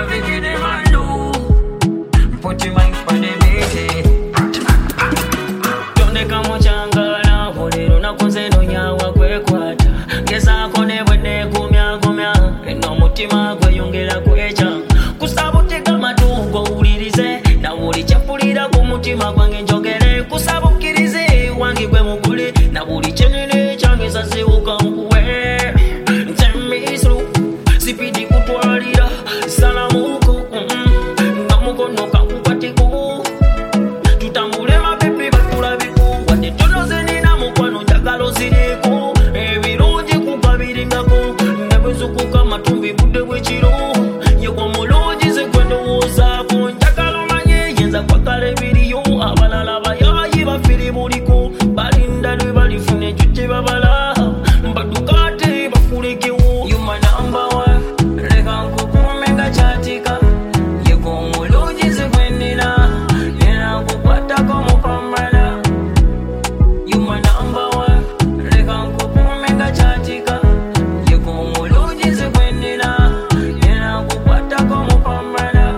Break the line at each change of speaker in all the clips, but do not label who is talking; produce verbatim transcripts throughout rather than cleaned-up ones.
everything they man do. Put your mind on the beat. Don't come on changala, hold it on a conseno nyawa kwe kwata. Gesa kone wene kumya kumya, eno mutima kwe yungela kwecha. Kusabuti kama tungo ulirize, na uli chapulira kumutima kwange njogere. Kusabukirize, wangi kwe mukuli, na uli chenene change sasi uka mkuwe. Temi slu, sipidi kutwalira, salamuko, mm-mm. Namuko noka kupatiku. Tutambule mabibi bakula biku, wate tono zeni na mukwano chakalo ziriku. Ebirungi kukabiringako, nebezuku kama tumbi bude wechiro. Yoko mulungi zekwendo wozaku, chakalo manye yenza kwa kale video. Abalala bayayi bafiri muliko, balinda lwe balifune chuche babala. Mbadukate bafulekewo, you my number one. Reka nkukumenga chatika, yeko mulungi zekwendina. Yena kukwata komu pambana, you my number one. Reka nkukumenga chatika, yeko mulungi zekwendina. Yena kukwata komu pambana.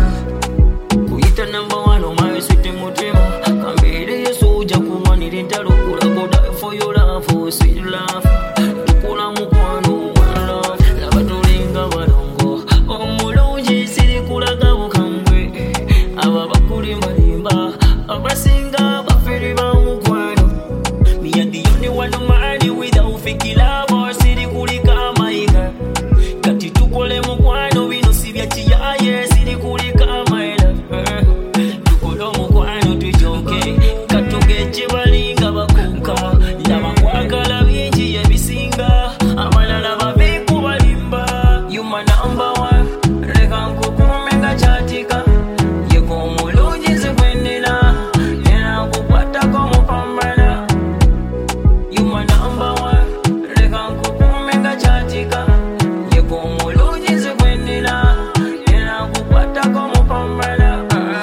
Kuita number one omawe switi mutima. Kambire yesu uja kuwanira entalo kulago. Die for your love, for sweet love. Tukula mukwano one love. Labatulinga balongo, omulungi siri kulaga bukambwe. Aba bakuli malimba, abasinga bafiri ba mukwano. Me and the only one who marry without fake love or siri kulika maiga. Kati tukole mukwano bino sibya chiyaye siri kulika maila. Tukolo mukwano tujoke, katuge chibalinga bakuka. Laba kwagala bingi ebisinga, abalala babiku balimba. You my number one, reka nkukumenga chatika. Yeko mulungi zekwendina, yena kukwata komu pambana. You my number one, reka nkukumenga chatika. Yeko mulungi zekwendina, yena kukwata komu pambana.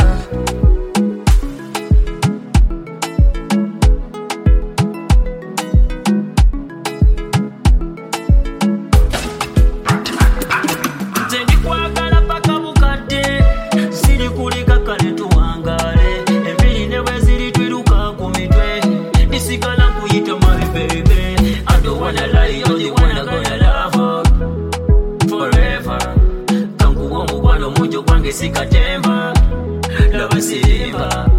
Zendi kwagala paka bukadde, siri kulika kale tuwangale. Enviri ne bwe ziri twiruka ku mitwe, nisigala nkuyita my baby. I don't wanna lie, you're the one I'm gonna love her forever. Kankuwa mukwano munjo kwange sikatemba, laba simba.